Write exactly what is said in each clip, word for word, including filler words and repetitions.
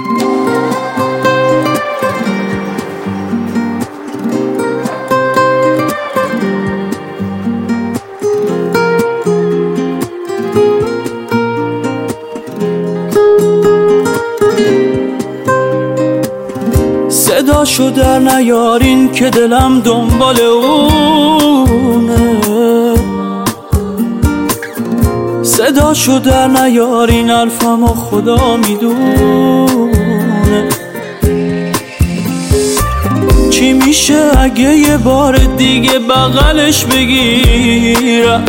صداشو در نیارین که دلم دنبال اونه، صداشو در نیارین حرفمو خدا میدونه. چی میشه اگه یه بار دیگه بغلش بگیرم،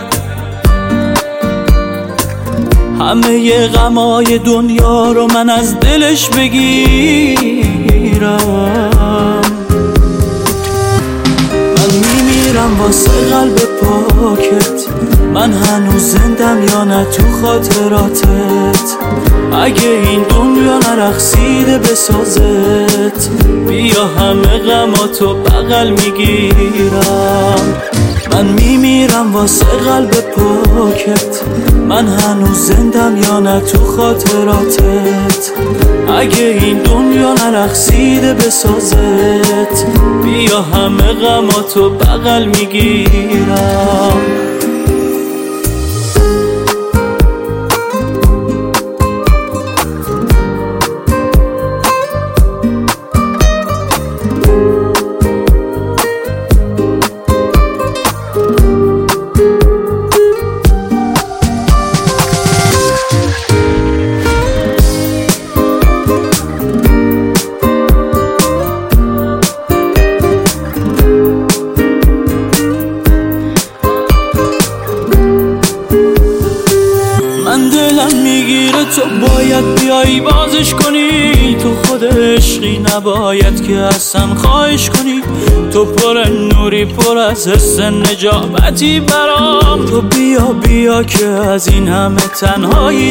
همه غمای دنیا رو من از دلش بگیرم. من میمیرم واسه قلب پاکت، من هنوز زندم یا نه تو خاطراتت. اگه این دنیا نرقصیده بسازت، بیا همه غماتو بغل میگیرم. من میمیرم واسه قلب پاکت، من هنوز زندم یا نه تو خاطراتت. اگه این دنیا نرقصیده بسازت، بیا همه غماتو بغل میگیرم. من دلم میگیره تو باید بیایی بازش کنی، تو خود عشقی نباید که اصلا خواهش کنی. تو پر نوری پر از حس نجابتی برام، تو بیا بیا که از این همه تنهایی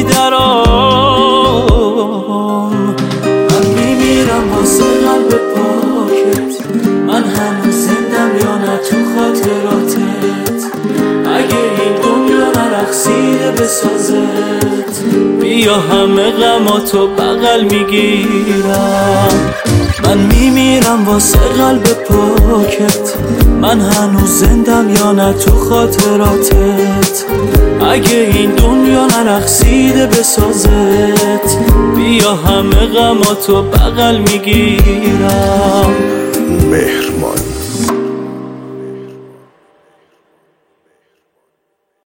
درام. من میمیرم واسه قلب پاکت، من هنوز زندم یا نه تو خاطراتت. اگه این دنیا نرقصیده بسازت، بیا همه غماتو بغل میگیرم. من میمیرم واسه قلب پاکت، من هنوز زندم یا نه تو خاطراتت. اگه این دنیا نرقصیده بسازت، بیا همه غماتو بغل میگیرم. مهرمان